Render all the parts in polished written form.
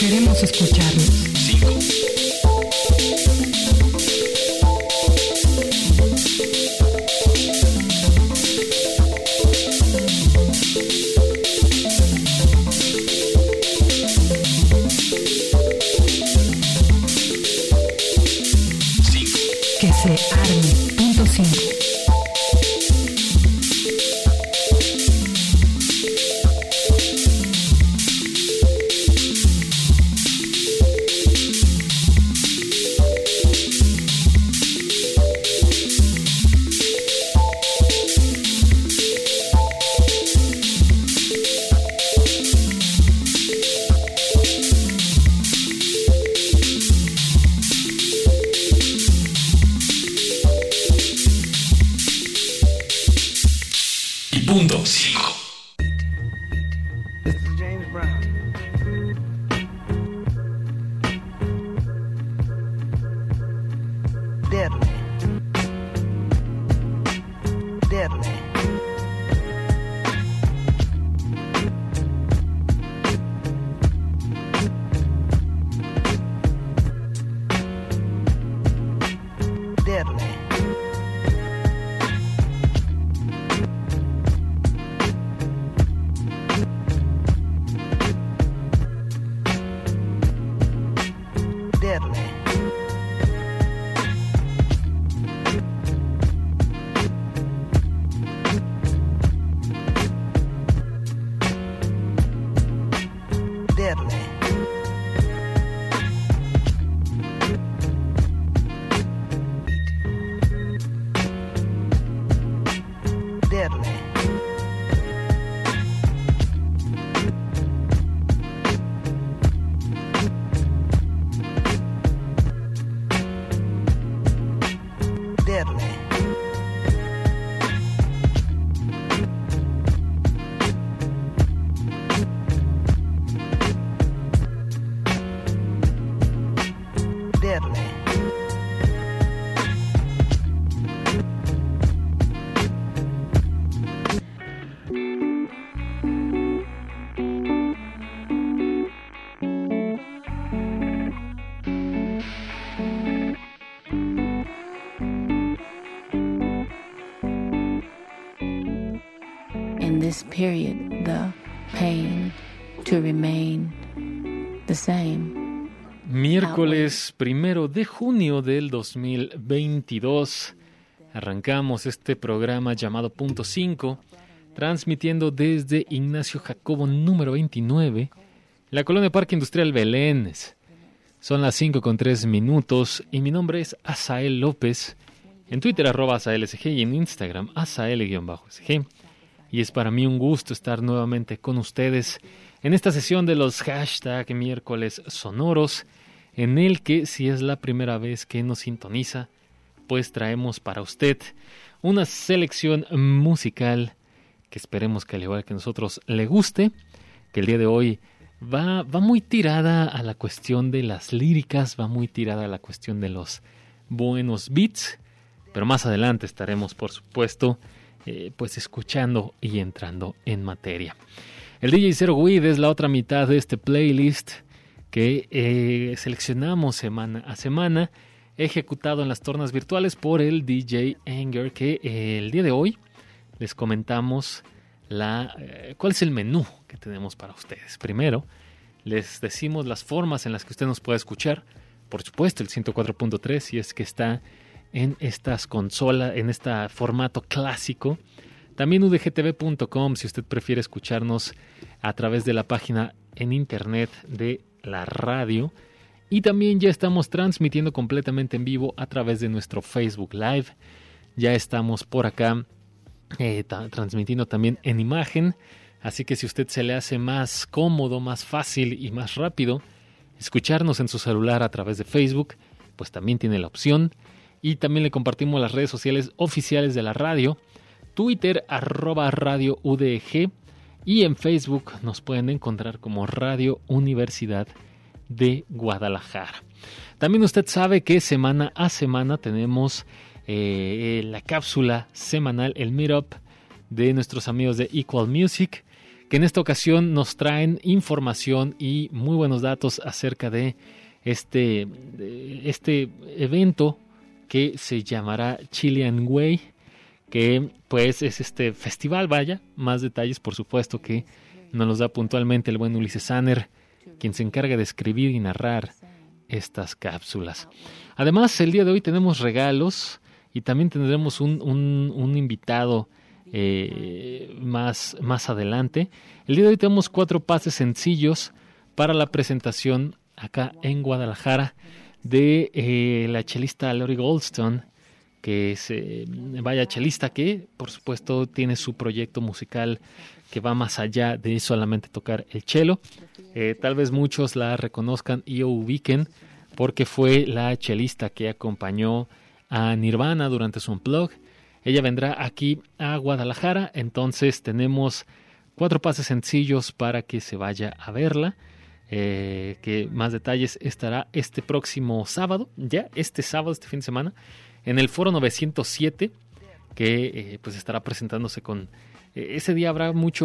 Queremos escucharnos. 5. Que se arme. Punto 5. Punto 5. This is James Brown. Deadly. Deadly. Deadly. Deadly. Deadly. Deadly. Deadly. Deadly. In this period, the pain to remain the same. Miércoles 1 de junio del 2022 arrancamos este programa llamado Punto 5, transmitiendo desde Ignacio Jacobo número 29, la colonia Parque Industrial Belén. Son las 5:03 y mi nombre es Asael López, en Twitter @AsaelSG y en Instagram Asael_SG. Y es para mí un gusto estar nuevamente con ustedes en esta sesión de los hashtag miércoles sonoros, en el que si es la primera vez que nos sintoniza, pues traemos para usted una selección musical que esperemos que al igual que nosotros le guste, que el día de hoy va muy tirada a la cuestión de las líricas, va muy tirada a la cuestión de los buenos beats, pero más adelante estaremos por supuesto pues escuchando y entrando en materia. El DJ Zero Weed es la otra mitad de este playlist que seleccionamos semana a semana, ejecutado en las tornas virtuales por el DJ Anger, que el día de hoy les comentamos cuál es el menú que tenemos para ustedes. Primero, les decimos las formas en las que usted nos puede escuchar. Por supuesto, el 104.3, si es que está en estas consolas, en este formato clásico. También udgtv.com, si usted prefiere escucharnos a través de la página en internet de la radio. Y también ya estamos transmitiendo completamente en vivo a través de nuestro Facebook Live. Ya estamos por acá transmitiendo también en imagen. Así que si a usted se le hace más cómodo, más fácil y más rápido escucharnos en su celular a través de Facebook, pues también tiene la opción. Y también le compartimos las redes sociales oficiales de la radio, Twitter @Radio UDG, y en Facebook nos pueden encontrar como Radio Universidad de Guadalajara. También usted sabe que semana a semana tenemos la cápsula semanal, el meetup de nuestros amigos de Equal Music, que en esta ocasión nos traen información y muy buenos datos acerca de este evento que se llamará Chilean Way, que pues es este festival, vaya. Más detalles, por supuesto, que nos los da puntualmente el buen Ulises Sanner, quien se encarga de escribir y narrar estas cápsulas. Además, el día de hoy tenemos regalos y también tendremos un invitado más adelante. El día de hoy tenemos 4 pases sencillos para la presentación acá en Guadalajara de la chelista Lori Goldstone, que es chelista que por supuesto tiene su proyecto musical que va más allá de solamente tocar el cello. Tal vez muchos la reconozcan y o ubiquen porque fue la chelista que acompañó a Nirvana durante su Unplugged. Ella vendrá aquí a Guadalajara, entonces tenemos 4 pases sencillos para que se vaya a verla. Que más detalles estará este próximo sábado, este fin de semana, en el Foro 907, que pues estará presentándose con... ese día habrá mucha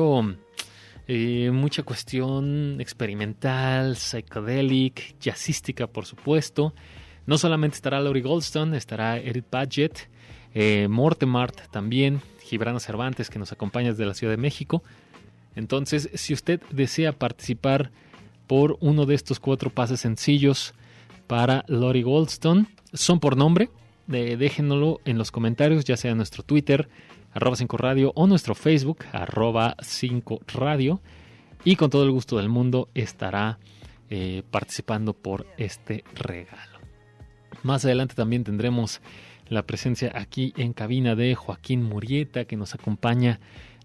cuestión experimental, psychedelic, jazzística, por supuesto. No solamente estará Lori Goldstone, estará Edith Badgett, Mortemart también, Gibrana Cervantes, que nos acompaña desde la Ciudad de México. Entonces, si usted desea participar por uno de estos 4 pases sencillos para Lori Goldstone, son por nombre, déjenoslo en los comentarios, ya sea en nuestro Twitter, @5radio, o nuestro Facebook, @5radio, y con todo el gusto del mundo estará participando por este regalo. Más adelante también tendremos la presencia aquí en cabina de Joaquín Murrieta, que nos acompaña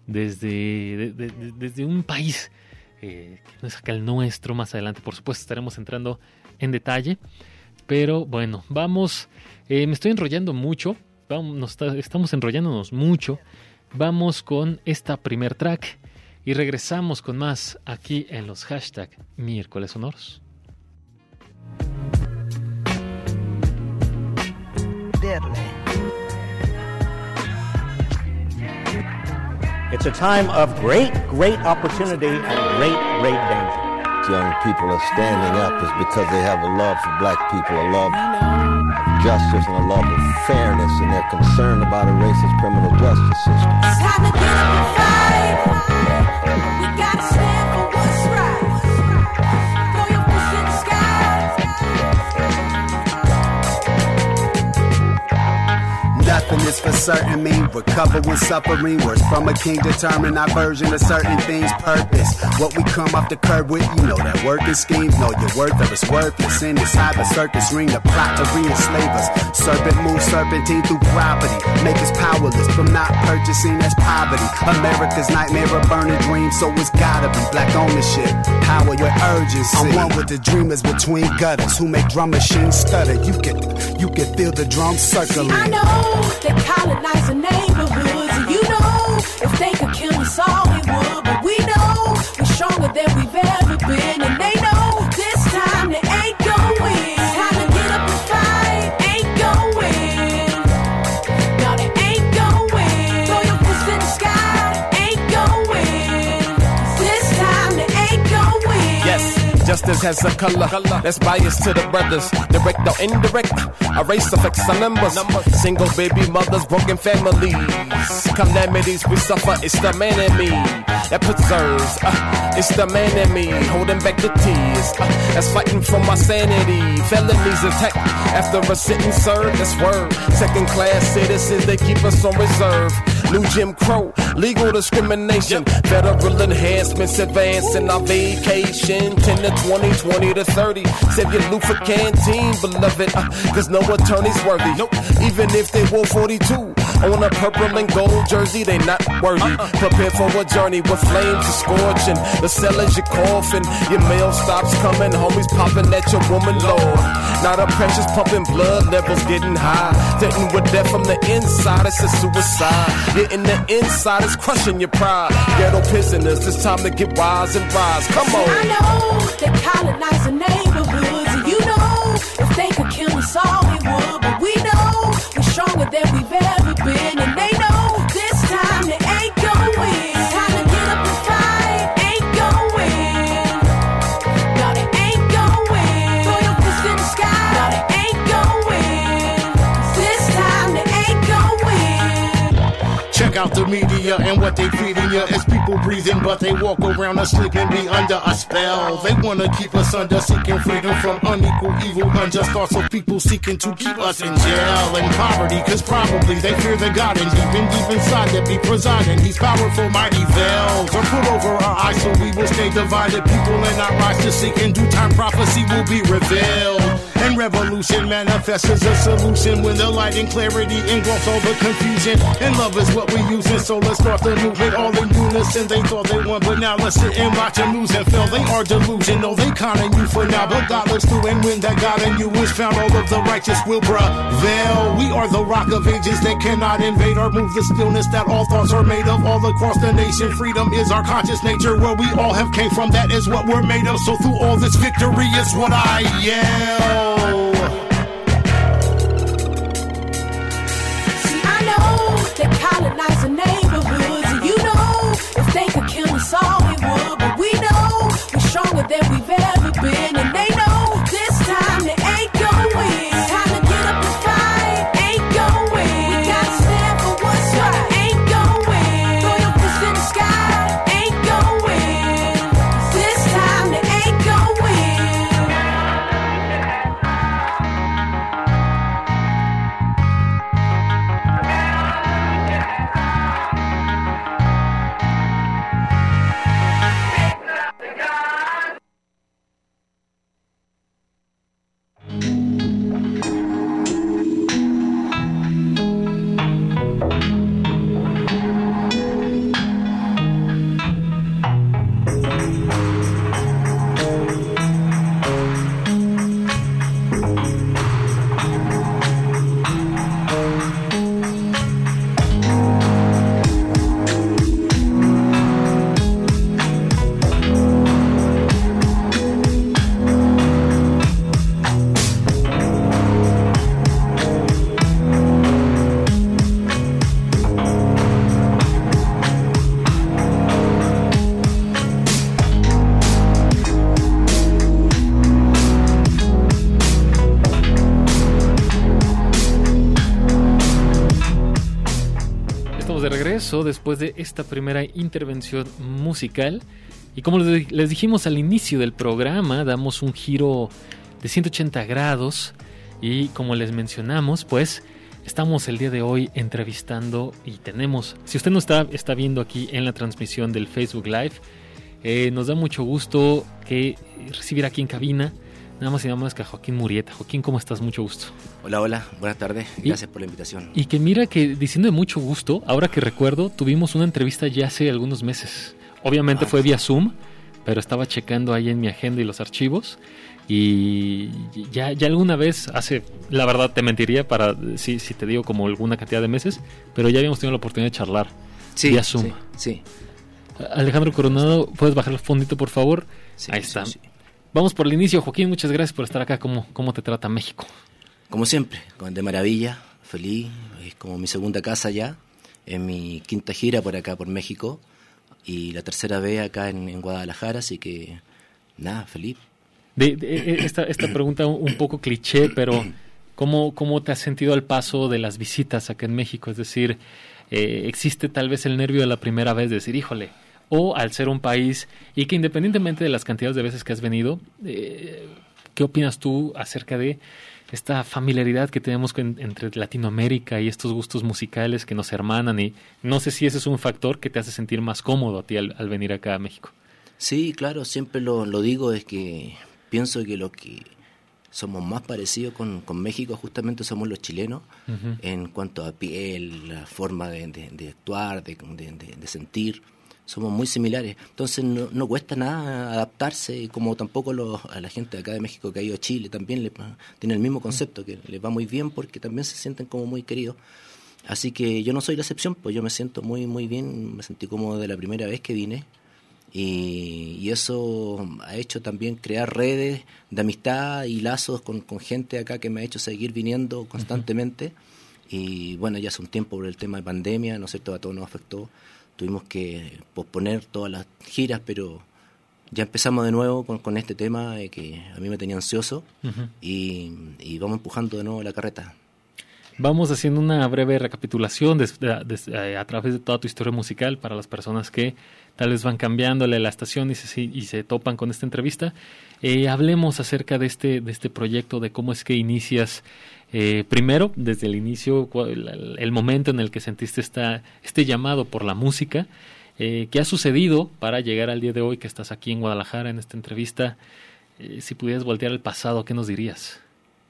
desde un país que no es acá el nuestro. Más adelante, por supuesto, estaremos entrando en detalle. Pero bueno, vamos. Me estoy enrollando mucho. Estamos enrollándonos mucho. Vamos con esta primer track y regresamos con más aquí en los hashtag Miércoles Sonoros. It's a time of great opportunity and great danger. Young people are standing up is because they have a love for black people, a love of justice and a love of fairness, and they're concerned about a racist criminal justice system. It's time to get up and fight. We gotta stand for what's right. Throw your fists in the sky. Nothing is for certain, me recover when suffering. Words from a king determine our version of certain things. Purpose, what we come off the curb with, you know that working schemes. Know your worth or it's worthless. In this cyber circus ring, the plot to re-enslave us. Serpent moves serpentine through property. Make us powerless from not purchasing, that's poverty. America's nightmare, a burning dream, so it's gotta be black ownership. Power with urgency. I'm one with the dreamers between gutters who make drum machines stutter. You can feel the drums circling. I know they colonize the neighborhoods, and you know if they could kill us all, they would. But we know we're stronger than we've ever been, and they know this time they ain't gonna win. It's time to get up and fight. Ain't gonna win. No, they ain't gonna win. Throw your fists in the sky. Ain't gonna win. This time they ain't gonna win. Yes. Justice has a color that's biased to the brothers. Direct or indirect, a race affects our numbers. Single baby mothers, broken families. Calamities we suffer, it's the man in me that preserves. It's the man in me holding back the tears. That's fighting for my sanity. Felonies attack after a sentence served, that's word. Second class citizens, they keep us on reserve. New Jim Crow, legal discrimination. Federal enhancements advancing our vacation. 10 to 20, 20 to 30. Save your Luther canteen, beloved, cause no attorney's worthy. Even if they wore 42 on a purple and gold jersey, they not worthy. Prepare for a journey with flames are scorching. The cell is your coffin. Your mail stops coming, homies popping at your woman, Lord. Now the pressure's pumping, blood levels getting high. Threatened with death from the inside, it's a suicide. Getting the inside is crushing your pride. Ghetto prisoners, it's time to get wise and rise. Come on. I know they colonize the neighborhoods, and you know if they could kill us all, they would. But we know we're stronger than we've ever been, and they know this time they ain't gonna win. It's time to get up and fight. ya, and what they feeding ya is people breathing, but they walk around asleep and be under a spell. They wanna keep us under, seeking freedom from unequal, evil, unjust thoughts of people seeking to keep us in jail and poverty, cause probably they fear the God and deep inside that be presiding. He's powerful, mighty veils are put over our eyes so we will stay divided. People and not rise to seek in due time, prophecy will be revealed. And revolution manifests as a solution when the light and clarity engulfs all the confusion. And love is what we using, so let's start the movement all in unison. They thought they won, but now let's sit and watch them lose and fail. They are delusional, they conning you for now, but God looks through, and when that God in you is found, all of the righteous will prevail. We are the rock of ages that cannot invade or move the stillness that all thoughts are made of. All across the nation, freedom is our conscious nature. Where we all have came from, that is what we're made of. So through all this victory is what I yell. They colonize the neighborhoods, and you know, if they could kill us all, they would. But we know we're stronger than we've ever been, and they know this time they ain't gonna win. It's time to get up and fight, ain't gonna win. We gotta stand for what's right, ain't gonna win. Throw your fist in the sky, ain't gonna win. 'Cause this time they ain't gonna win. Después de esta primera intervención musical, y como les dijimos al inicio del programa, damos un giro de 180 grados y como les mencionamos, pues estamos el día de hoy entrevistando y tenemos, si usted no está viendo aquí en la transmisión del Facebook Live, nos da mucho gusto que recibir aquí en cabina nada más y nada más que a Joaquín Murrieta. Joaquín, ¿cómo estás? Mucho gusto. Hola, buenas tardes. Gracias por la invitación. Y que mira que, diciendo de mucho gusto, ahora que recuerdo, tuvimos una entrevista ya hace algunos meses. Obviamente fue vía Zoom, pero estaba checando ahí en mi agenda y los archivos. Y ya alguna vez, la verdad te mentiría si te digo como alguna cantidad de meses, pero ya habíamos tenido la oportunidad de charlar vía Zoom. Sí. Alejandro Coronado, ¿puedes bajar el fondito, por favor? Sí, ahí está. Sí. Vamos por el inicio, Joaquín, muchas gracias por estar acá. ¿Cómo te trata México? Como siempre, de maravilla, feliz, es como mi segunda casa ya, es mi quinta gira por acá, por México, y la tercera vez acá en Guadalajara, así que nada, feliz. Esta pregunta un poco cliché, pero ¿cómo te has sentido al paso de las visitas acá en México? Es decir, ¿existe tal vez el nervio de la primera vez de decir, híjole, o al ser un país, y que independientemente de las cantidades de veces que has venido, ¿qué opinas tú acerca de esta familiaridad que tenemos entre Latinoamérica y estos gustos musicales que nos hermanan? Y no sé si ese es un factor que te hace sentir más cómodo a ti al venir acá a México. Sí, claro, siempre lo digo, es que pienso que lo que somos más parecidos con México justamente somos los chilenos, en cuanto a piel, la forma de actuar, de sentir. Somos muy similares, entonces no cuesta nada adaptarse, como tampoco a la gente de acá de México que ha ido a Chile también tiene el mismo concepto, que les va muy bien porque también se sienten como muy queridos. Así que yo no soy la excepción, pues yo me siento muy muy bien, me sentí cómodo de la primera vez que vine, y eso ha hecho también crear redes de amistad y lazos con gente acá que me ha hecho seguir viniendo constantemente. Y bueno, ya hace un tiempo por el tema de pandemia, ¿no es cierto?, a todos nos afectó. Tuvimos que posponer todas las giras, pero ya empezamos de nuevo con este tema que a mí me tenía ansioso, y vamos empujando de nuevo la carreta. Vamos haciendo una breve recapitulación a través de toda tu historia musical para las personas que tal vez van cambiándole la estación y se topan con esta entrevista. Hablemos acerca de este proyecto, de cómo es que inicias, primero, desde el inicio, el momento en el que sentiste este llamado por la música. ¿Qué ha sucedido para llegar al día de hoy que estás aquí en Guadalajara en esta entrevista? Si pudieras voltear al pasado, ¿qué nos dirías?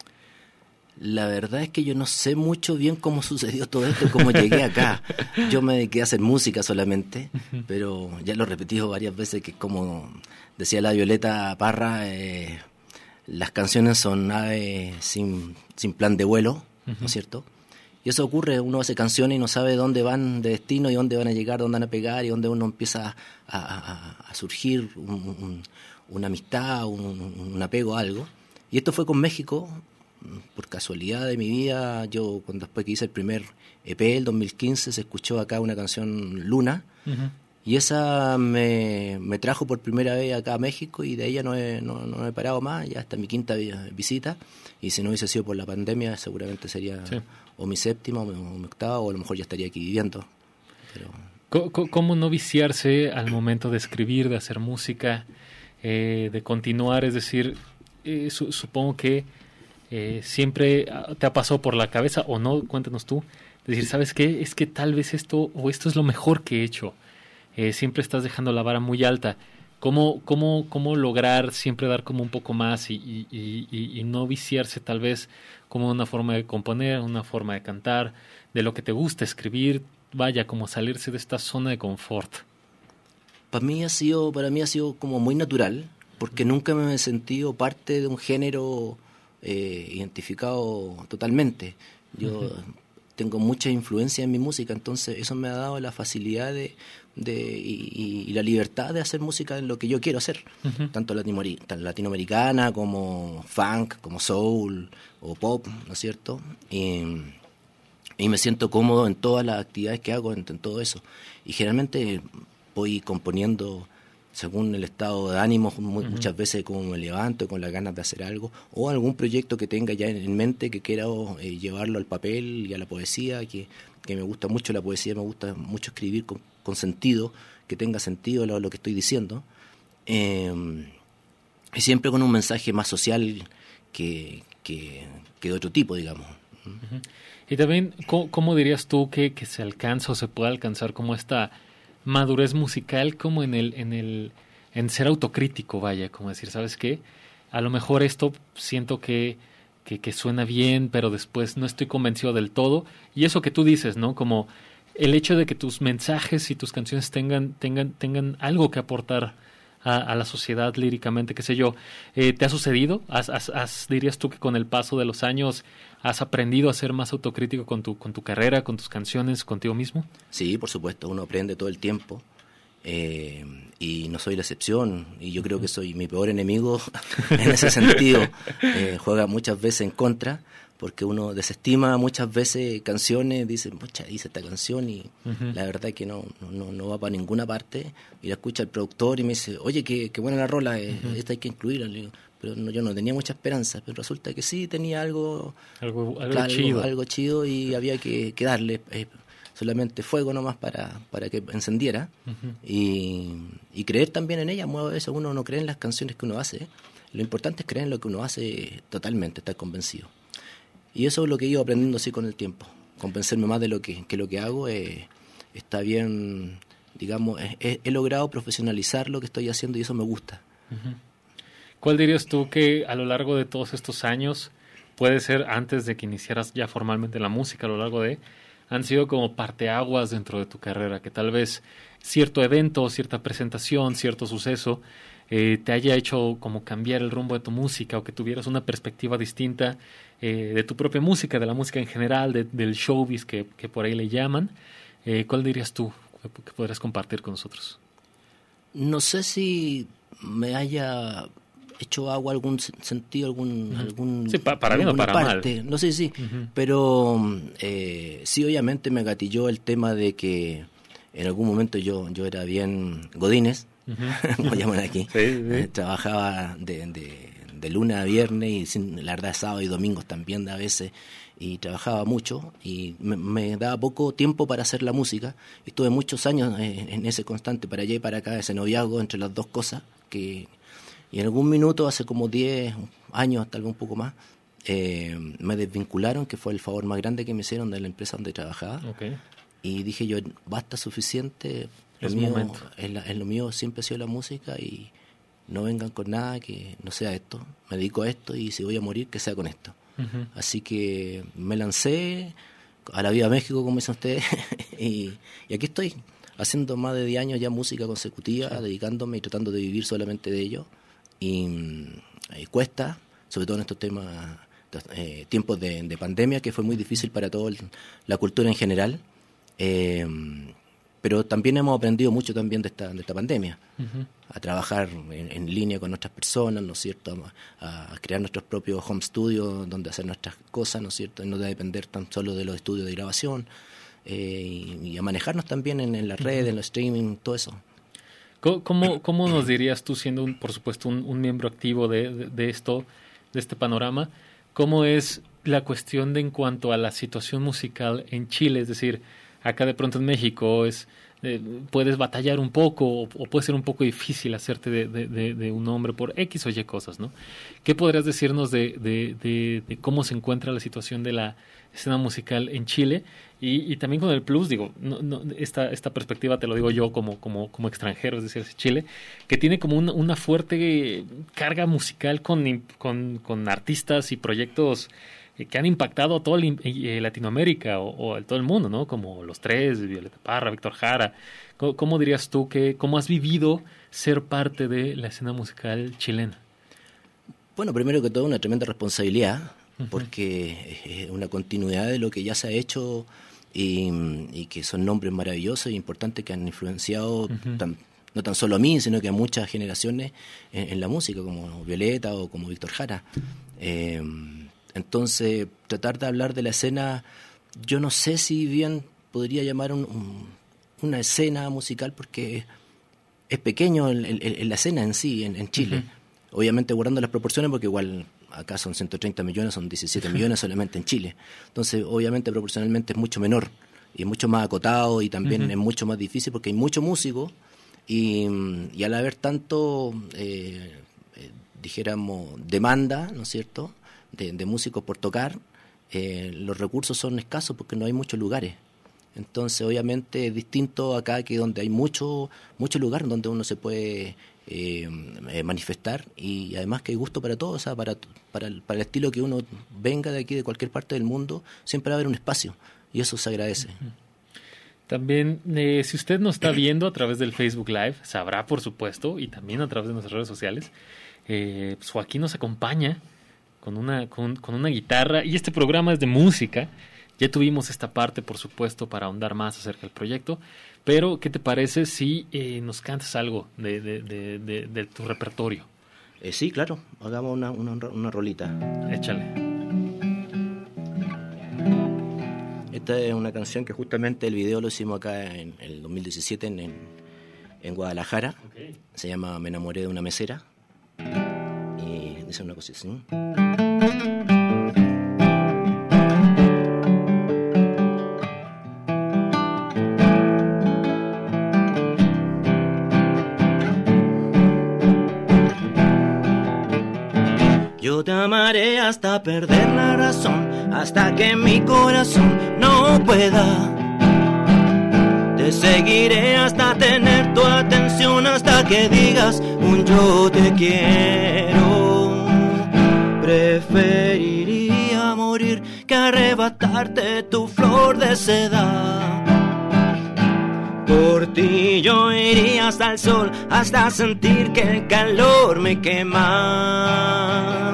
La verdad es que yo no sé mucho bien cómo sucedió todo esto, cómo llegué acá. Yo me dediqué a hacer música solamente, pero ya lo he repetido varias veces que, como decía la Violeta Parra, las canciones son aves sin plan de vuelo, ¿no es cierto? Y eso ocurre, uno hace canciones y no sabe dónde van de destino y dónde van a llegar, dónde van a pegar y dónde uno empieza a surgir una amistad, un apego a algo. Y esto fue con México. Por casualidad de mi vida, yo después que hice el primer EP, el 2015, se escuchó acá una canción, Luna, y esa me trajo por primera vez acá a México, y de ella no he parado más, ya hasta mi quinta visita, y si no hubiese sido por la pandemia seguramente sería o mi séptima o mi octava, o a lo mejor ya estaría aquí viviendo. Pero... ¿Cómo no viciarse al momento de escribir, de hacer música, de continuar? Es decir, supongo que siempre te ha pasado por la cabeza, o no, cuéntanos tú, decir, ¿sabes qué? Es que tal vez esto es lo mejor que he hecho. Siempre estás dejando la vara muy alta. ¿Cómo lograr siempre dar como un poco más y no viciarse tal vez como una forma de componer, una forma de cantar, de lo que te gusta escribir, vaya, como salirse de esta zona de confort? Para mí ha sido como muy natural, porque nunca me he sentido parte de un género identificado totalmente. Yo tengo mucha influencia en mi música, entonces eso me ha dado la facilidad y la libertad de hacer música en lo que yo quiero hacer, tanto latinoamericana como funk, como soul o pop, ¿no es cierto? Y me siento cómodo en todas las actividades que hago, en todo eso. Y generalmente voy componiendo según el estado de ánimo, muchas veces como me levanto con las ganas de hacer algo, o algún proyecto que tenga ya en mente que quiera llevarlo al papel y a la poesía, que me gusta mucho la poesía, me gusta mucho escribir con sentido, que tenga sentido lo que estoy diciendo, y siempre con un mensaje más social que de otro tipo, digamos. Y también, ¿cómo dirías tú que se alcanza o se puede alcanzar como esta madurez musical, como en ser autocrítico, vaya, como decir, ¿sabes qué? A lo mejor esto siento que suena bien, pero después no estoy convencido del todo, y eso que tú dices, ¿no? Como el hecho de que tus mensajes y tus canciones tengan algo que aportar a la sociedad líricamente, qué sé yo. ¿Te ha sucedido? ¿Dirías tú que con el paso de los años has aprendido a ser más autocrítico con tu carrera, con tus canciones, contigo mismo? Sí, por supuesto, uno aprende todo el tiempo, y no soy la excepción, y yo creo que soy mi peor enemigo en ese sentido. Juega muchas veces en contra, porque uno desestima muchas veces canciones, dice, pucha, hice esta canción y la verdad es que no va para ninguna parte, y la escucha el productor y me dice, oye, qué buena la rola, esta hay que incluirla. Le digo, pero yo no tenía mucha esperanza, pero resulta que sí tenía algo chido y había que darle solamente fuego nomás para que encendiera, y creer también en ella. A veces uno no cree en las canciones que uno hace, lo importante es creer en lo que uno hace totalmente, estar convencido. Y eso es lo que he ido aprendiendo así con el tiempo, convencerme más de lo que lo que hago está bien, digamos, he logrado profesionalizar lo que estoy haciendo y eso me gusta. ¿Cuál dirías tú que a lo largo de todos estos años, puede ser antes de que iniciaras ya formalmente la música, a lo largo han sido como parteaguas dentro de tu carrera, que tal vez cierto evento, cierta presentación, cierto suceso te haya hecho como cambiar el rumbo de tu música, o que tuvieras una perspectiva distinta de tu propia música, de la música en general, del showbiz que por ahí le llaman? ¿Cuál dirías tú que podrías compartir con nosotros? No sé si me haya hecho algún sentido, algún sí, para bien o para parte. mal. No sé, sí, pero sí, obviamente me gatilló el tema de que en algún momento yo era bien godínez, como llaman aquí. Sí. Trabajaba de de lunes a viernes, y la verdad sábado y domingos también a veces, y trabajaba mucho y me daba poco tiempo para hacer la música. Estuve muchos años en ese constante para allá y para acá, ese noviazgo entre las dos cosas, y en algún minuto, hace como 10 años, tal vez un poco más, me desvincularon, que fue el favor más grande que me hicieron de la empresa donde trabajaba. Okay. Y dije yo, basta, suficiente, lo mío siempre ha sido la música, y no vengan con nada que no sea esto. Me dedico a esto, y si voy a morir, que sea con esto. Uh-huh. Así que me lancé a la Viva México, como dicen ustedes, y aquí estoy, haciendo más de 10 años ya música consecutiva, sí, dedicándome y tratando de vivir solamente de ello. Y cuesta, sobre todo en estos tiempos de pandemia, que fue muy difícil para toda la cultura en general. Pero también hemos aprendido mucho también de esta pandemia, uh-huh, a trabajar en línea con otras personas, ¿no es cierto?, a crear nuestros propios home studios donde hacer nuestras cosas, ¿no es cierto?, y no depender tan solo de los estudios de grabación, y a manejarnos también en las redes, en los streaming, todo eso. ¿Cómo nos dirías tú, siendo por supuesto un miembro activo de esto, de este panorama, cómo es la cuestión en cuanto a la situación musical en Chile? Es decir, acá de pronto en México puedes batallar un poco, o puede ser un poco difícil hacerte de un nombre por X o Y cosas, ¿no? ¿Qué podrías decirnos de cómo se encuentra la situación de la escena musical en Chile? Y también con el plus, digo, esta perspectiva te lo digo yo como extranjero, es decir, Chile, que tiene como una fuerte carga musical con artistas y proyectos que han impactado a toda Latinoamérica o a todo el mundo, ¿no? Como Los Tres, Violeta Parra, Víctor Jara. ¿Cómo dirías tú cómo has vivido ser parte de la escena musical chilena? Bueno, primero que todo, una tremenda responsabilidad, uh-huh, porque es una continuidad de lo que ya se ha hecho, y que son nombres maravillosos e importantes que han influenciado, uh-huh, no tan solo a mí, sino que a muchas generaciones en la música, como Violeta o como Víctor Jara. Entonces, tratar de hablar de la escena, yo no sé si bien podría llamar una escena musical, porque es pequeño la escena en sí, en Chile. Uh-huh. Obviamente guardando las proporciones, porque igual acá son 130 millones, son 17 millones solamente en Chile. Entonces, obviamente, proporcionalmente es mucho menor, y es mucho más acotado, y también, uh-huh, es mucho más difícil, porque hay mucho músico, y al haber tanto, dijéramos, demanda, ¿no es cierto?, de músicos por tocar, los recursos son escasos porque no hay muchos lugares. Entonces, obviamente, es distinto acá, que donde hay mucho lugar donde uno se puede manifestar, y además que hay gusto para todos, o sea, para el estilo que uno venga de aquí, de cualquier parte del mundo, siempre va a haber un espacio, y eso se agradece. También, si usted nos está viendo a través del Facebook Live, sabrá, por supuesto, y también a través de nuestras redes sociales, pues Joaquín nos acompaña con una guitarra, y este programa es de música. Ya tuvimos esta parte, por supuesto, para ahondar más acerca del proyecto, pero ¿qué te parece si nos cantas algo de tu repertorio? Sí, claro, hagamos una rolita. Échale. Esta es una canción que justamente el video lo hicimos acá en el 2017 en Guadalajara. Okay. Se llama Me enamoré de una mesera. Y dice una cosa así. Yo te amaré hasta perder la razón, hasta que mi corazón no pueda. Te seguiré hasta tener tu atención, hasta que digas un yo te quiero. Preferiría morir que arrebatarte tu flor de seda. Por ti yo iría hasta el sol, hasta sentir que el calor me quema.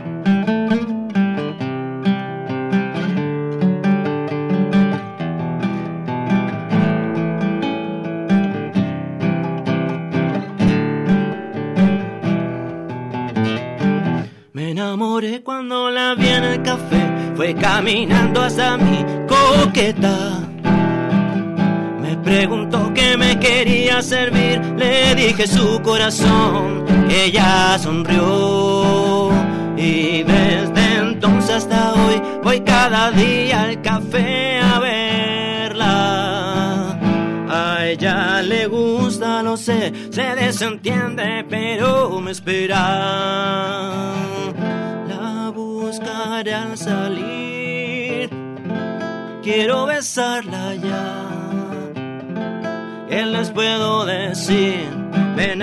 Me enamoré cuando la vi en el café, fue caminando hacia mi coqueta. Me preguntó qué me quería servir, le dije su corazón, ella sonrió. Y desde entonces hasta hoy voy cada día al café a verla. A ella le gusta, no sé, se desentiende, pero me espera. La buscaré al salir, quiero besarla ya. ¿Qué les puedo decir? Me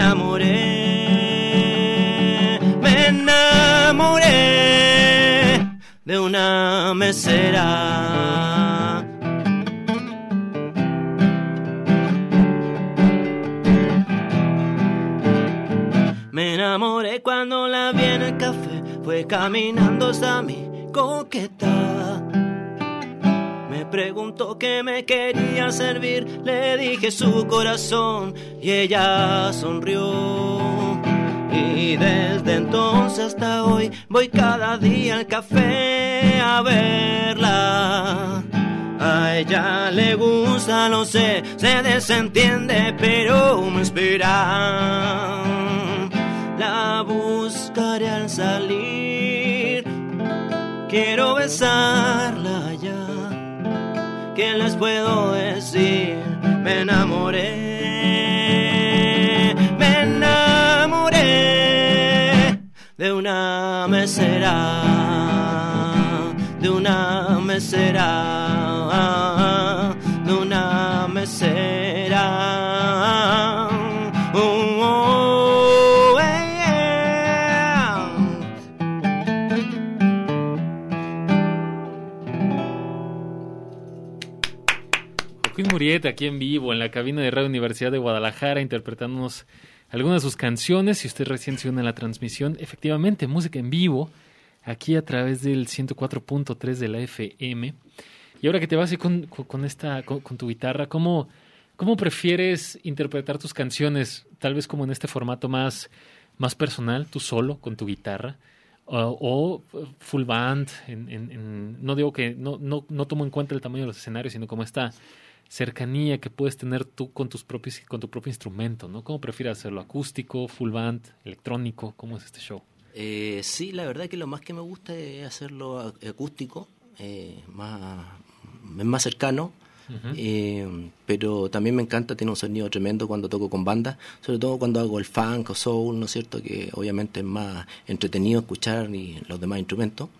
enamoré de una mesera. Me enamoré cuando la vi en el café, fue caminando hasta mi coqueta. Me preguntó qué me quería servir, le dije su corazón y ella sonrió. Y desde entonces hasta hoy voy cada día al café a verla. A ella le gusta, no sé, se desentiende, pero me espera. La buscaré al salir, quiero besarla ya. ¿Qué les puedo decir? Me enamoré de una mesera, de una mesera, de una mesera. Oh, oh, yeah. Joaquín Murieta aquí en vivo en la cabina de Radio Universidad de Guadalajara interpretándonos algunas de sus canciones. Si usted recién se une a la transmisión, efectivamente, música en vivo, aquí a través del 104.3 de la FM. Y ahora que te vas con tu guitarra, ¿cómo prefieres interpretar tus canciones? Tal vez como en este formato más personal, tú solo, con tu guitarra, o full band. No digo que no tomo en cuenta el tamaño de los escenarios, sino como esta cercanía que puedes tener tú con tu propio instrumento, ¿no? ¿Cómo prefieres hacerlo? ¿Acústico, full band, electrónico? ¿Cómo es este show? Sí, la verdad que lo más que me gusta es hacerlo acústico, más cercano, pero también me encanta, tiene un sonido tremendo cuando toco con banda, sobre todo cuando hago el funk o soul, ¿no es cierto? Que obviamente es más entretenido escuchar los demás instrumentos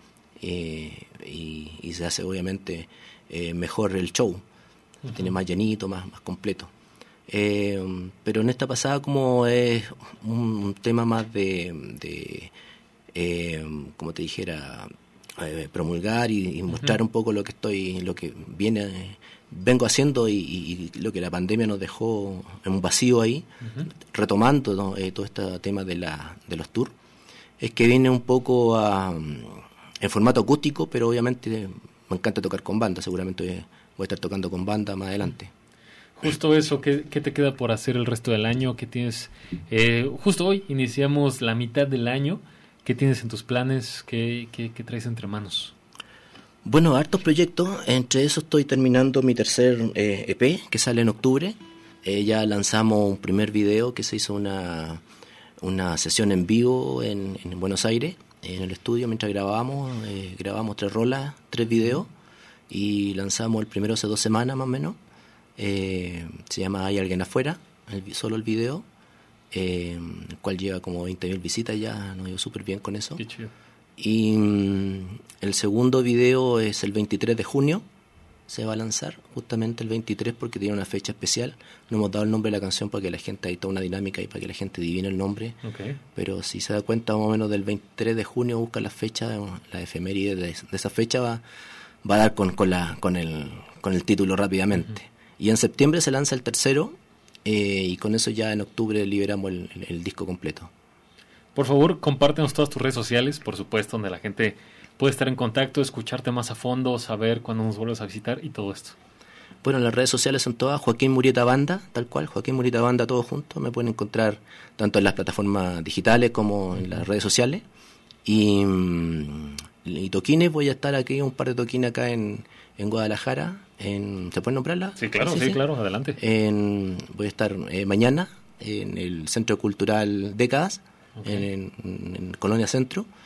y se hace obviamente mejor el show. Tiene más llenito, más completo. Pero en esta pasada, como es un tema más de como te dijera, promulgar y mostrar un poco lo que vengo haciendo y lo que la pandemia nos dejó en un vacío ahí, retomando, ¿no? Todo este tema de los tours, es que viene un poco en formato acústico, pero obviamente me encanta tocar con banda, seguramente voy a estar tocando con banda más adelante. Justo eso, ¿qué te queda por hacer el resto del año? ¿Qué tienes? Justo hoy iniciamos la mitad del año. ¿Qué tienes en tus planes? ¿Qué traes entre manos? Bueno, hartos proyectos. Entre esos estoy terminando mi tercer EP, que sale en octubre. Ya lanzamos un primer video que se hizo una sesión en vivo en Buenos Aires, en el estudio, mientras grabamos 3 rolas, 3 videos. Y lanzamos el primero hace 2 semanas más o menos. Se llama Hay alguien afuera, solo el video, el cual lleva como 20.000 visitas ya, nos ha ido súper bien con eso. Qué chido. Y el segundo video es el 23 de junio, se va a lanzar justamente el 23 porque tiene una fecha especial. No hemos dado el nombre de la canción para que la gente, hay toda una dinámica y para que la gente adivine el nombre. Okay. Pero si se da cuenta más o menos del 23 de junio, busca la fecha, la efeméride de esa fecha va a dar con el título rápidamente. Y en septiembre se lanza el tercero y con eso ya en octubre liberamos el disco completo. Por favor, compártenos todas tus redes sociales, por supuesto, donde la gente puede estar en contacto, escucharte más a fondo, saber cuándo nos vuelves a visitar y todo esto. Bueno, las redes sociales son todas Joaquín Murieta Banda, tal cual, Joaquín Murieta Banda, todo junto. Me pueden encontrar tanto en las plataformas digitales como en las redes sociales. Y toquines, voy a estar aquí, un par de toquines acá en Guadalajara. ¿Se puede nombrarla? Sí, claro, sí, claro, adelante. Voy a estar mañana en el Centro Cultural Décadas, en Colonia Centro.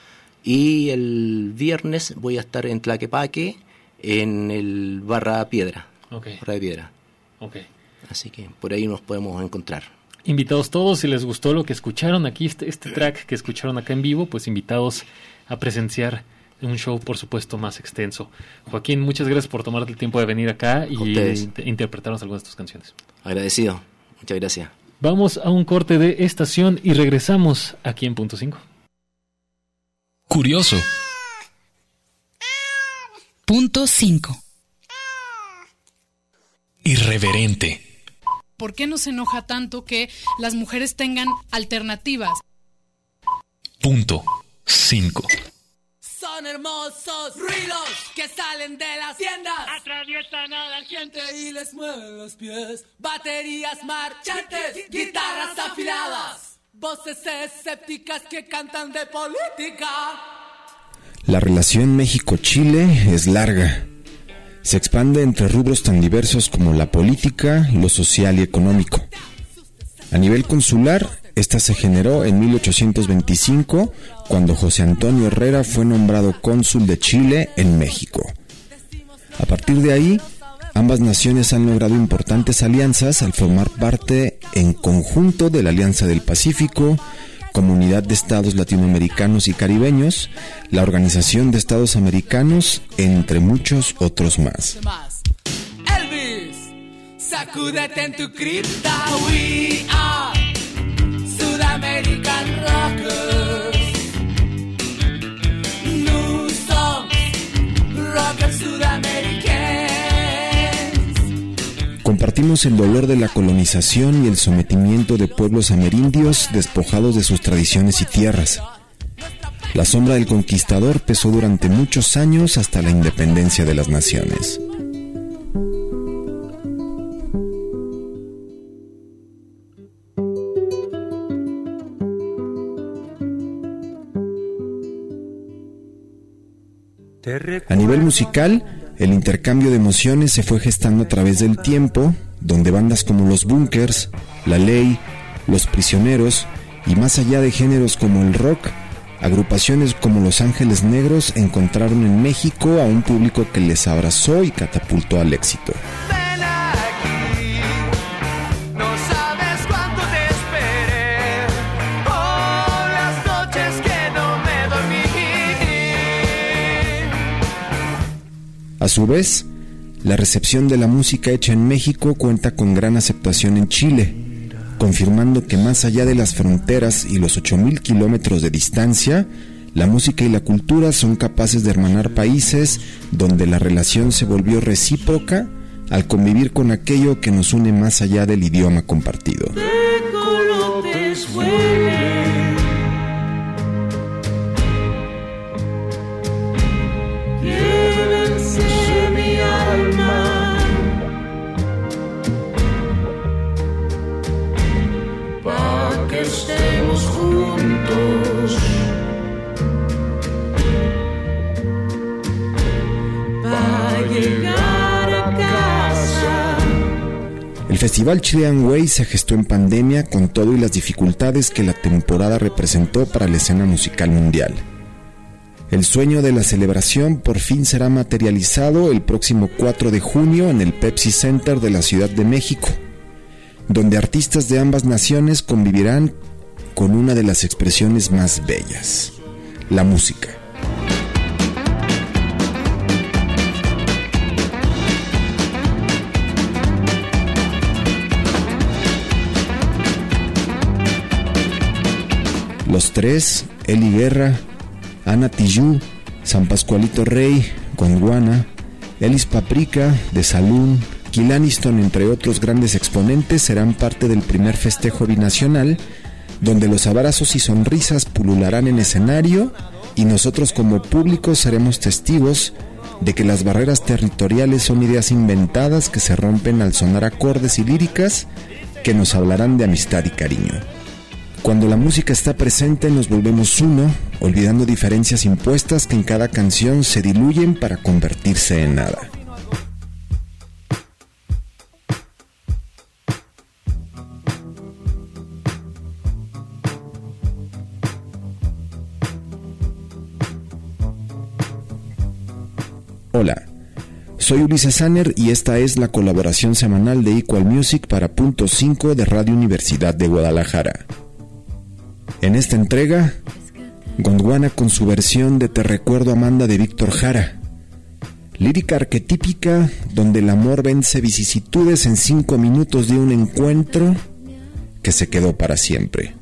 Y el viernes voy a estar en Tlaquepaque, en el Barra Piedra. Okay. Barra de Piedra. Okay. Así que por ahí nos podemos encontrar. Invitados todos, si les gustó lo que escucharon aquí, este track que escucharon acá en vivo, pues invitados a presenciar un show, por supuesto, más extenso. Joaquín, muchas gracias por tomarte el tiempo de venir acá y interpretarnos algunas de tus canciones. Agradecido. Muchas gracias. Vamos a un corte de estación y regresamos aquí en Punto 5. Curioso. Punto 5. Irreverente. ¿Por qué nos enoja tanto que las mujeres tengan alternativas? Punto 5. Son hermosos ruidos que salen de las tiendas, atraviesan a la gente y les mueven los pies. Baterías marchantes, guitarras afiladas, voces escépticas que cantan de política. La relación México-Chile es larga. Se expande entre rubros tan diversos como la política, lo social y económico. A nivel consular, esta se generó en 1825, cuando José Antonio Herrera fue nombrado cónsul de Chile en México. A partir de ahí, ambas naciones han logrado importantes alianzas al formar parte en conjunto de la Alianza del Pacífico, Comunidad de Estados Latinoamericanos y Caribeños, la Organización de Estados Americanos, entre muchos otros más. Elvis, sacúdete en tu cripta, we are Sudamerican rockers. New songs, rockers sudamericanos. Compartimos el dolor de la colonización y el sometimiento de pueblos amerindios despojados de sus tradiciones y tierras. La sombra del conquistador pesó durante muchos años hasta la independencia de las naciones. A nivel musical, el intercambio de emociones se fue gestando a través del tiempo, donde bandas como Los Bunkers, La Ley, Los Prisioneros y más allá de géneros como el rock, agrupaciones como Los Ángeles Negros encontraron en México a un público que les abrazó y catapultó al éxito. A su vez, la recepción de la música hecha en México cuenta con gran aceptación en Chile, confirmando que más allá de las fronteras y los 8,000 kilómetros de distancia, la música y la cultura son capaces de hermanar países donde la relación se volvió recíproca al convivir con aquello que nos une más allá del idioma compartido. Estemos juntos para llegar a casa. El festival Chilean Way se gestó en pandemia con todo y las dificultades que la temporada representó para la escena musical mundial. El sueño de la celebración por fin será materializado el próximo 4 de junio en el Pepsi Center de la Ciudad de México, donde artistas de ambas naciones convivirán con una de las expresiones más bellas, la música. Los Tres, Eli Guerra, Ana Tijoux, San Pascualito Rey, Gondwana, Elis Paprika, The Saloon, Kill Aniston, entre otros grandes exponentes, serán parte del primer festejo binacional, donde los abrazos y sonrisas pulularán en escenario y nosotros como público seremos testigos de que las barreras territoriales son ideas inventadas que se rompen al sonar acordes y líricas que nos hablarán de amistad y cariño. Cuando la música está presente nos volvemos uno, olvidando diferencias impuestas que en cada canción se diluyen para convertirse en nada. Hola, soy Ulises Sanner y esta es la colaboración semanal de Equal Music para Punto 5 de Radio Universidad de Guadalajara. En esta entrega, Gondwana con su versión de Te recuerdo Amanda de Víctor Jara. Lírica arquetípica donde el amor vence vicisitudes en 5 minutos de un encuentro que se quedó para siempre.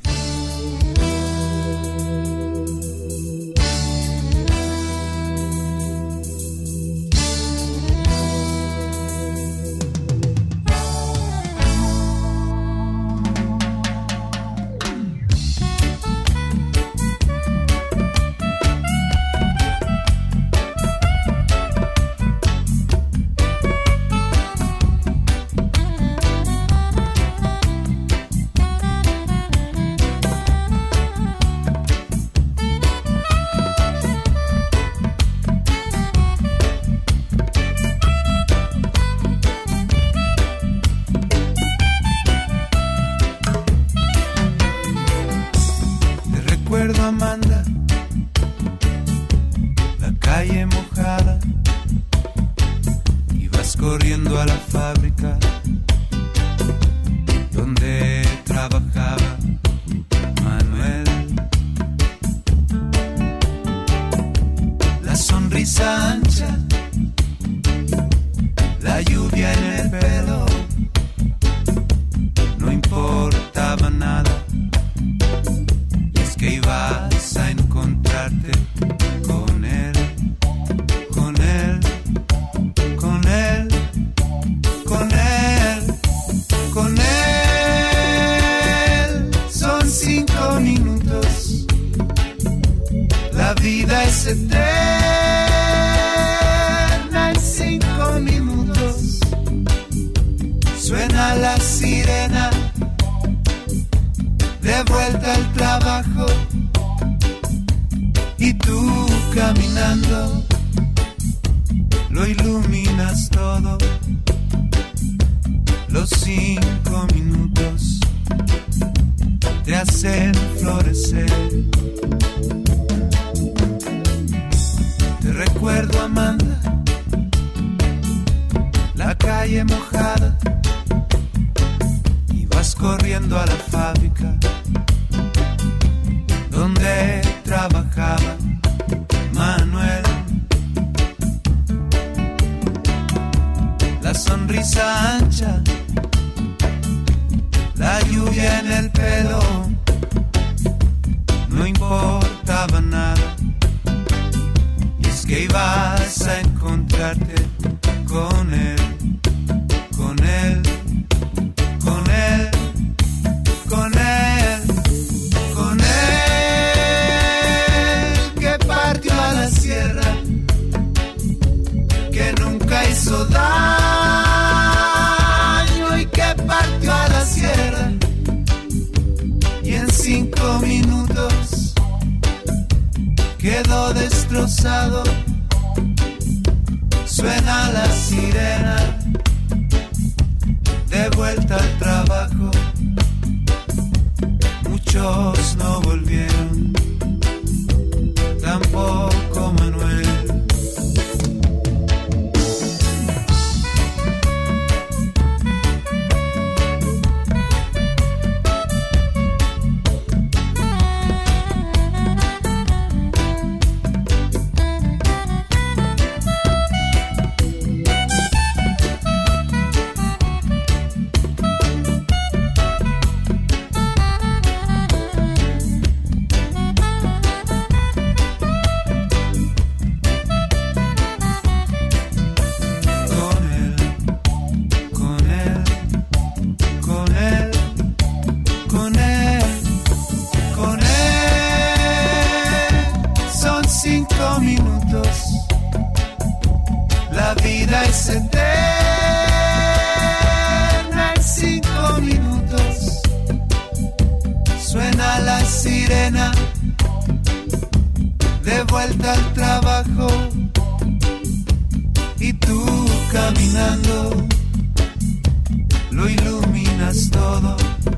Lo iluminas todo,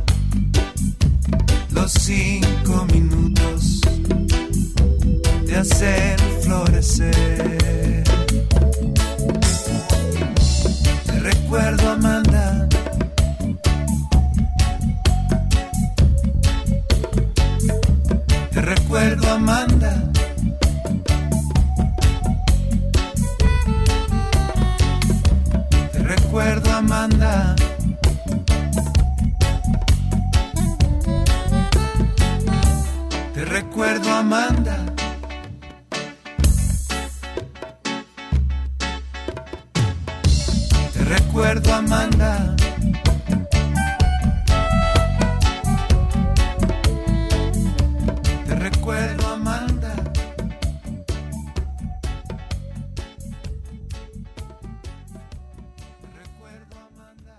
los 5 minutos de hacer florecer. recuerdo, Amanda. Te recuerdo, Amanda. Te recuerdo, Amanda. Te recuerdo, Amanda. Te recuerdo, Amanda. Te recuerdo, Amanda. Te recuerdo, Amanda.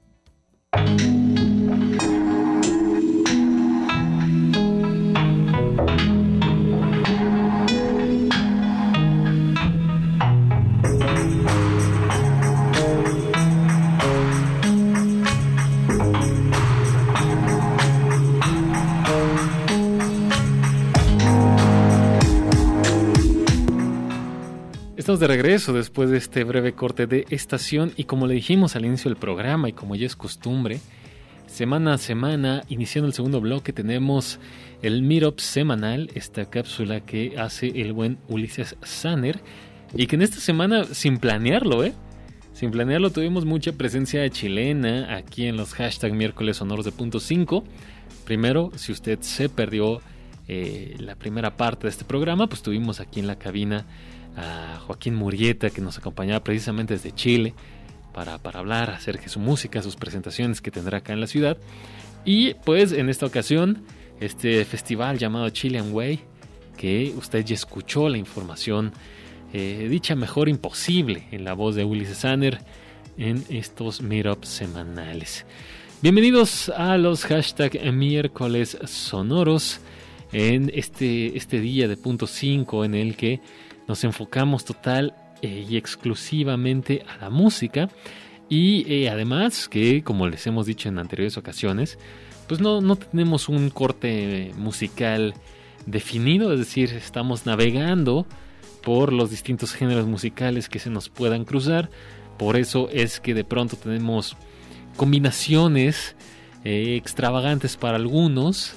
Estamos de regreso después de este breve corte de estación y como le dijimos al inicio del programa y como ya es costumbre, semana a semana, iniciando el segundo bloque, tenemos el Meetup semanal, esta cápsula que hace el buen Ulises Sanner y que en esta semana, sin planearlo, tuvimos mucha presencia chilena aquí en los hashtag miércoles sonoros de punto 5. Primero, si usted se perdió la primera parte de este programa, pues tuvimos aquí en la cabina a Joaquín Murrieta, que nos acompañaba precisamente desde Chile para hablar acerca de su música, sus presentaciones que tendrá acá en la ciudad. Y pues en esta ocasión, este festival llamado Chilean Way, que usted ya escuchó la información dicha mejor imposible en la voz de Ulises Sanner en estos meetups semanales. Bienvenidos a los hashtag miércoles sonoros en este día de punto 5 en el que nos enfocamos total y exclusivamente a la música y además que, como les hemos dicho en anteriores ocasiones, pues no tenemos un corte musical definido, es decir, estamos navegando por los distintos géneros musicales que se nos puedan cruzar. Por eso es que de pronto tenemos combinaciones extravagantes para algunos,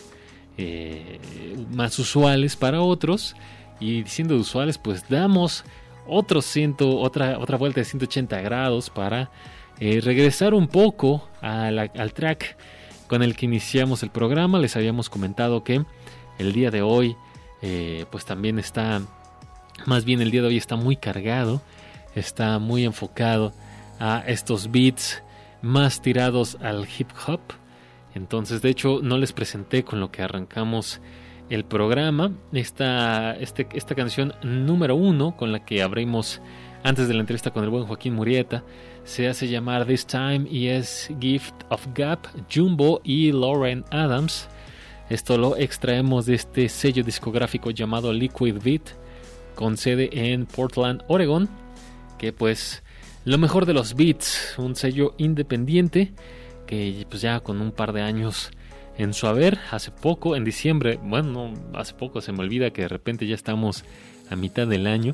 más usuales para otros. Y diciendo de usuales, pues damos otra vuelta de 180 grados para regresar un poco al track con el que iniciamos el programa. Les habíamos comentado que el día de hoy, pues también el día de hoy está muy cargado, está muy enfocado a estos beats más tirados al hip hop. Entonces, de hecho, no les presenté con lo que arrancamos el programa, esta canción número 1 con la que abrimos antes de la entrevista con el buen Joaquín Murrieta, se hace llamar This Time y es Gift of Gap, Jumbo y Lauren Adams. Esto lo extraemos de este sello discográfico llamado Liquid Beat, con sede en Portland, Oregon, que pues lo mejor de los beats, un sello independiente que pues ya con un par de años en su haber. Hace poco, en diciembre, hace poco, se me olvida que de repente ya estamos a mitad del año.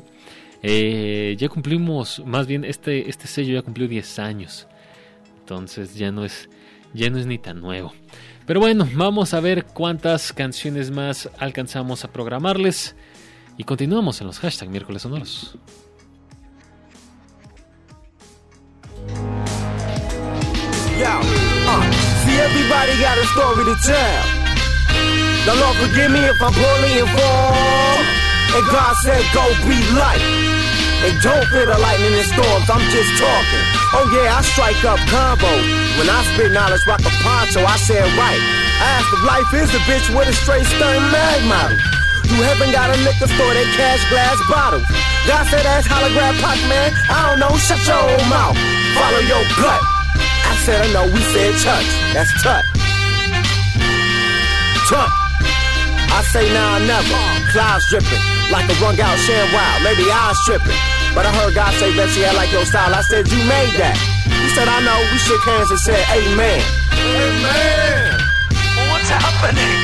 Ya cumplimos, más bien este sello ya cumplió 10 años. Entonces ya no es ni tan nuevo. Pero bueno, vamos a ver cuántas canciones más alcanzamos a programarles. Y continuamos en los hashtag miércoles sonoros. See, everybody got a story to tell. The Lord forgive me if I'm poorly informed. And God said, go be light. And don't fear the lightning and storms, I'm just talking. Oh yeah, I strike up combo. When I spit knowledge, rock a poncho, I said right. I asked if life is a bitch with a straight stern mag model. You haven't got a liquor store, they cash glass bottles. God said that's hologram pop, man. I don't know, shut your old mouth. Follow your gut. I said I know, we said touch. That's touch. Touch. I say now or never. Clouds dripping like a wrung out ShamWow. Maybe I was tripping, but I heard God say that she had like your style. I said you made that. He said I know. We shook hands and said amen. Amen. What's happening?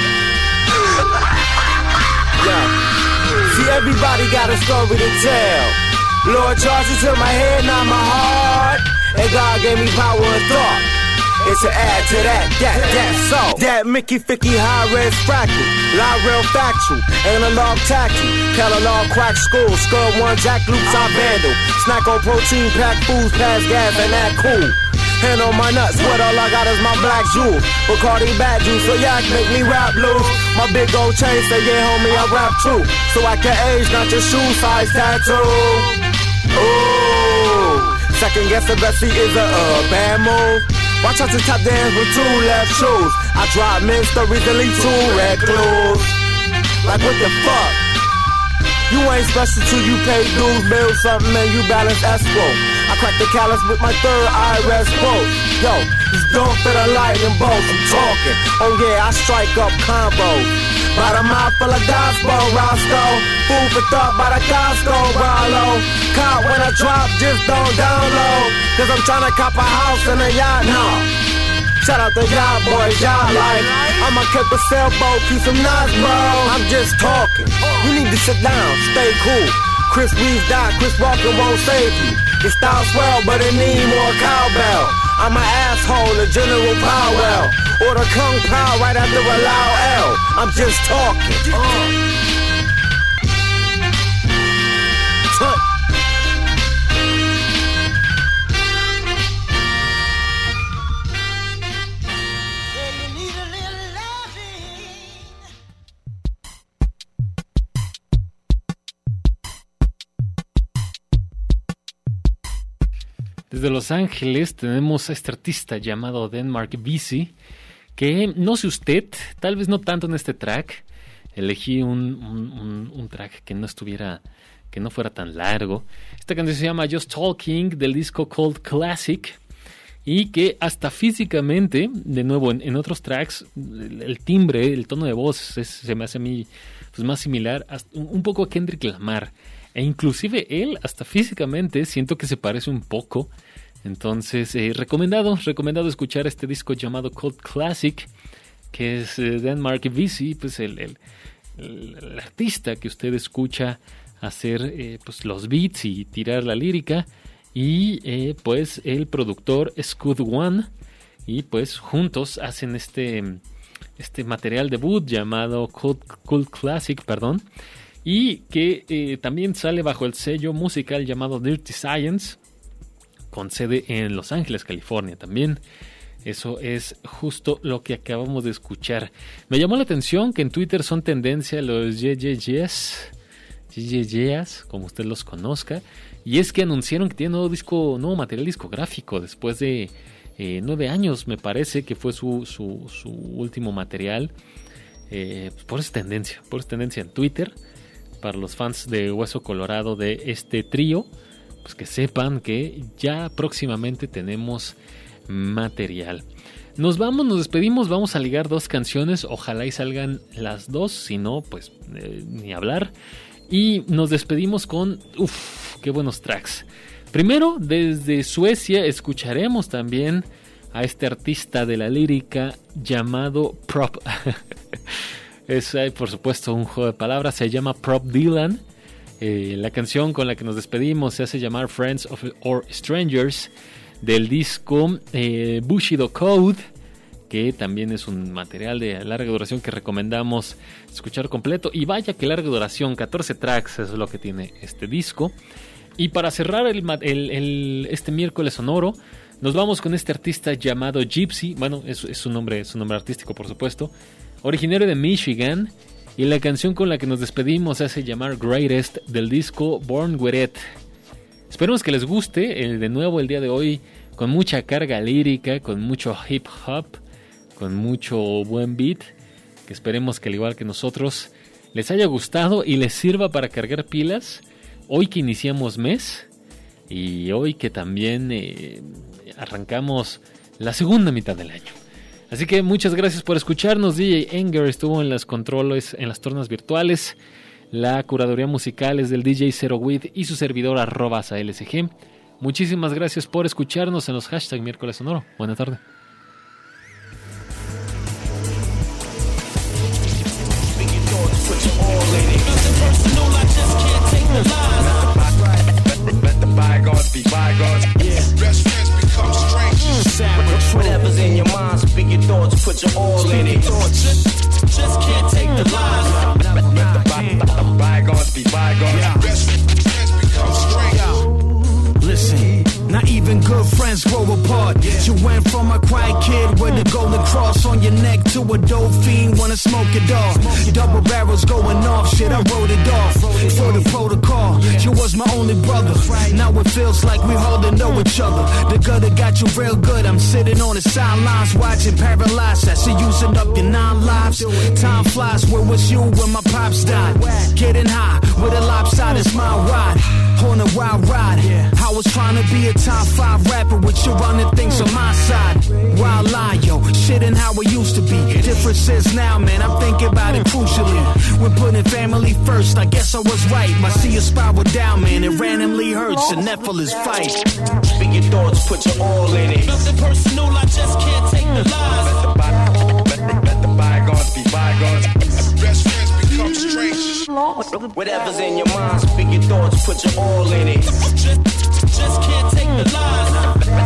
Yeah. See, everybody got a story to tell. Lord charges to my head, not my heart. And God gave me power and thought. And to add to that so. That Mickey Ficky high red fractal. Lie real factual. Analog tactile. Catalog crack school. Skull one jack loops I vandal. Snack on protein pack foods pass gas and that cool. Hand on my nuts, what all I got is my black jewel. Bacardi bad juice, so yak make me rap loose. My big gold chain say, yeah homie, I rap true. So I can age, not your shoe size tattoo. Ooh, second guess the Bessie is a bad move. Watch out to top dance with two left shoes. I drop men stories and leave two red clues. Like what the fuck? You ain't special till you pay dues, build something and you balance escrow. I crack the callus with my third eye rest quote. Yo, this don't fit a lightning bolt, I'm talking. Oh yeah, I strike up combos. By the mouth full of gospel, Roscoe. Food for thought by the Costco, Rollo. Caught when I drop, just don't download. Cause I'm tryna cop a house and a yacht, no. Shout out to y'all boys, y'all life. I'ma keep a sailboat, keep some knots, bro. I'm just talking. You need to sit down, stay cool. Chris Reeves died, Chris Walker won't save you. Your style swell, but it need more cowbell. I'm an asshole, a General Powell. Or the Kung Pao right after a loud L. I'm just talking. Desde Los Ángeles tenemos a este artista llamado Denmark Vesey, que no sé usted, tal vez no tanto en este track, elegí un track que no fuera tan largo. Esta canción se llama Just Talking del disco Cold Classic y que hasta físicamente, de nuevo en otros tracks, el timbre, el tono de voz se me hace a mí pues, más similar un poco a Kendrick Lamar. E inclusive él, hasta físicamente, siento que se parece un poco. Entonces, recomendado escuchar este disco llamado Cold Classic, que es Denmark Vesey, pues el artista que usted escucha hacer pues los beats y tirar la lírica, y pues el productor Scud One, y pues juntos hacen este material debut llamado Cold Classic, y que también sale bajo el sello musical llamado Dirty Science, con sede en Los Ángeles, California también. Eso es justo lo que acabamos de escuchar. Me llamó la atención que en Twitter son tendencia los JJJs, como usted los conozca, y es que anunciaron que tienen nuevo material discográfico después de 9 años, me parece que fue su último material. Por esa tendencia en Twitter. Para los fans de Hueso Colorado de este trío, pues que sepan que ya próximamente tenemos material. Nos despedimos, vamos a ligar 2 canciones, ojalá y salgan las 2, si no, pues ni hablar. Y nos despedimos con, qué buenos tracks. Primero, desde Suecia escucharemos también a este artista de la lírica llamado Prop. Es, por supuesto, un juego de palabras. Se llama Prop Dylan. La canción con la que nos despedimos se hace llamar Friends or Strangers, del disco Bushido Code, que también es un material de larga duración que recomendamos escuchar completo. Y vaya que larga duración, 14 tracks es lo que tiene este disco. Y para cerrar este miércoles sonoro, nos vamos con este artista llamado Gypsy. Bueno, es su nombre artístico, por supuesto. Originario de Michigan, y la canción con la que nos despedimos se hace llamar Greatest, del disco Born With It. Esperemos que les guste, de nuevo el día de hoy, con mucha carga lírica, con mucho hip hop, con mucho buen beat, que esperemos que al igual que nosotros les haya gustado y les sirva para cargar pilas, hoy que iniciamos mes, y hoy que también arrancamos la segunda mitad del año. Así que muchas gracias por escucharnos. DJ Enger estuvo en los controles, en las tornas virtuales. La curaduría musical es del DJ Zero With y su servidor @ALSG. Muchísimas gracias por escucharnos en los hashtag miércoles sonoro. Buena tarde. You went from a quiet kid with a golden cross on your neck to a dope fiend, wanna smoke it off. Double barrels going off, shit, I wrote it off for the protocol. You was my only brother. Now it feels like we hardly know each other. The gutter got you real good. I'm sitting on the sidelines watching paralyzed. I see using up your 9 lives. Time flies, where was you when my pops died? Getting high with a lopsided smile ride. On a wild ride. I was trying to be a top 5 rapper with you running things on my side. Wild lie, yo, shit ain't how it used to be. Difference is now, man, I'm thinking about it crucially. We're putting family first, I guess I was right. My see a spiral down, man, it randomly hurts. A Nephilim fight. Speak your thoughts, put your all in it. Nothing personal, I just can't take the lies. Let the bygones be bygones. Best friends become strangers. Whatever's in your mind, speak your thoughts, put your all in it. Just can't take the lies.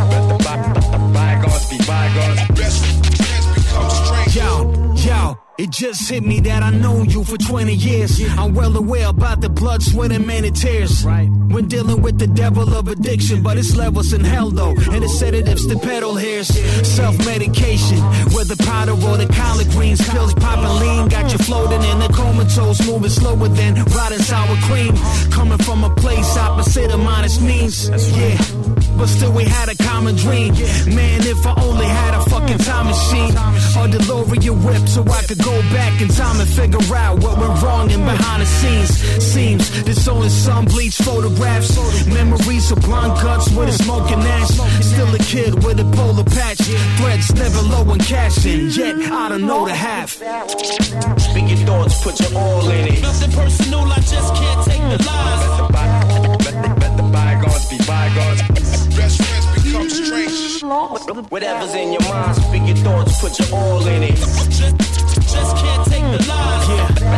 Let the bygones be bygones. Best friends become strangers. Yo, it just hit me that I known you for 20 years. I'm well aware about the blood, sweat, and many tears. When dealing with the devil of addiction, but it's levels in hell though. And the sedatives, the pedal hairs, self-medication. Whether powder or the collard greens, pills popping lean, got you floating in the comatose, moving slower than riding sour cream. Coming from a place opposite of modest means, yeah. But still we had a common dream. Man, if I only had a fucking time machine or DeLorean whip so I could go back in time and figure out what went wrong and behind the scenes. Seems there's only some bleached photographs, memories of blonde guts with a smoking ash. Still a kid with a polar patch, threads never low in cash, and yet I don't know the half. Speak your thoughts, put your all in it. Nothing personal, I just can't take the lies. Let the bygones be bygones. Best friends become strangers. Whatever's in your mind, speak your thoughts, put your all in it. Just can't take the lies.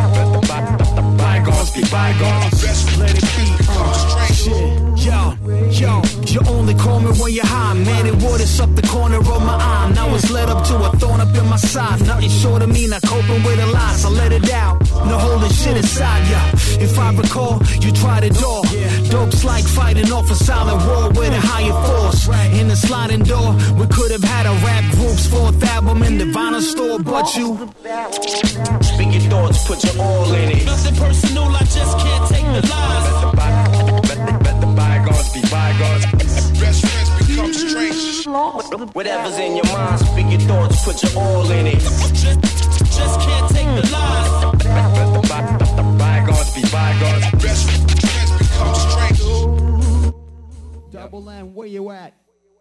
Let the bygones be bygones. Best Let it be. become strangers. Yo, you only call me when you're high. Man, it waters up the corner of my eye. Now it's led up to a thorn up in my side. Nothing short of me not coping with the lies. I let it out, no holding shit inside ya. If I recall, you tried it all. Dope's like fighting off a silent war with a higher force. In the sliding door, we could have had a rap group's 4th album in the vinyl store, but you. Speak your thoughts, put your all in it. Nothing personal, I just can't take the lies. Let the bygones be bygones. Best friends become strangers. Whatever's in your mind, speak your thoughts, put your all in it. Just can't take the lies. Let the bygones be bygones. Best friends become strangers. Double M, where you at?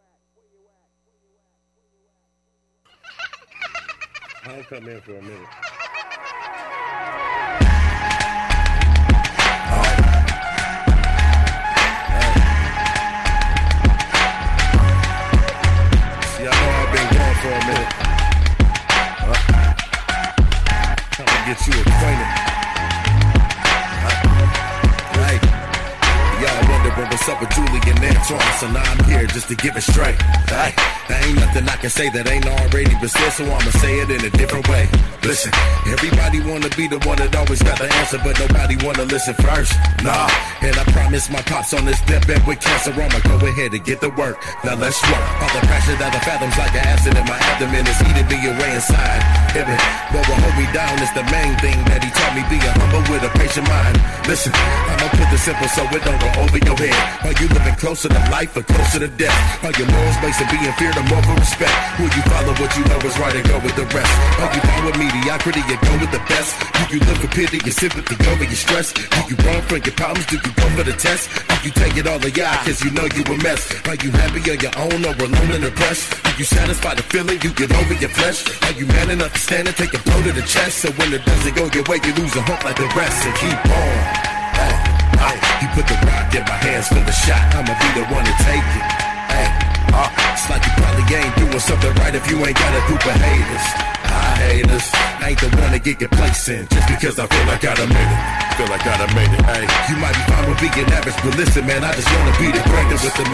I'll come in for a minute. See, I know I've been gone for a minute. Trying to get you acquainted. Right. Y'all wondering what's up with Julie and Antoine, so now I'm here just to give it straight. Right. There ain't nothing I can say that ain't already been said, so I'ma say it in a different way. Listen, everybody wanna be the one that always got the answer, but nobody wanna listen first. Nah, and I promise my pops on this deathbed with cancer, I'ma go ahead and get to work. Now let's work. All the pressure that the fathoms like an acid in my abdomen is eating me away inside. What will hold me down is the main thing that he taught me, being humble with a patient mind. Listen, I'ma put this simple so it don't go over your head. Are you living closer to life or closer to death? Are your morals based on being feared or more for respect? Will you follow what you know is right and go with the rest? Are you fine with mediocrity and go with the best? Do you live for pity and sympathy over your stress? Do you run from your problems? Do you go for the test? Do you take it all to y'all cause you know you a mess? Are you happy on your own or alone and depressed? Do you satisfy the feeling you get over your flesh? Are you man enough to stand and take a blow to the chest? So when it doesn't go your way, you lose a hope like the rest and keep on. You put the rock in my hands for the shot, I'ma be the one to take it. It's like you probably ain't doing something right if you ain't got a group of haters. Haters, I ain't the one to get your place in just because I feel like I done made it. Feel like I done made it. Hey, you might be fine with being average, but listen, man, I just wanna be the greatest with the method.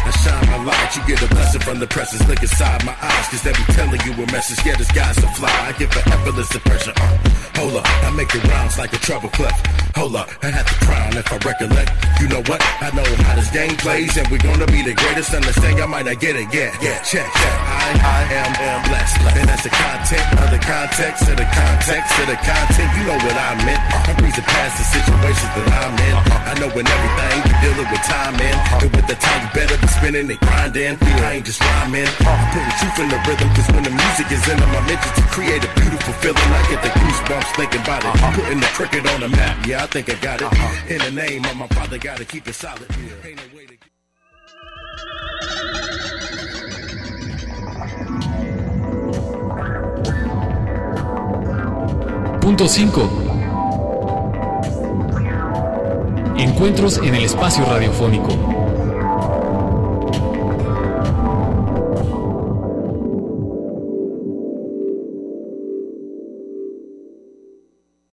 I shine my light, you get a blessing from the presses. Look inside my eyes, cause they be telling you a message. Yeah, this guy's so fly, I give an effortless impression. Hold up, I make it rounds like a treble clef. Hold up, I had to crown if I recollect. You know what? I know how this game plays, and we're gonna be the greatest. Understand, I might not get it yet. Yeah, check. I am blessed, and that's the content of the context of the context of the content. You know what I meant. I'm breezing past the situations that I'm in. I know when everything you're dealing with time in, and with the time you better be spinning and grinding. I ain't just rhyming. I'm putting truth in the rhythm, cause when the music is in them, I'm meant to create a beautiful feeling. I get the goosebumps thinking about it. Putting the cricket on the map. Yeah, I think I got it. In the name of my father, gotta keep it solid. Ain't no way to... Punto 5. Encuentros en el espacio radiofónico.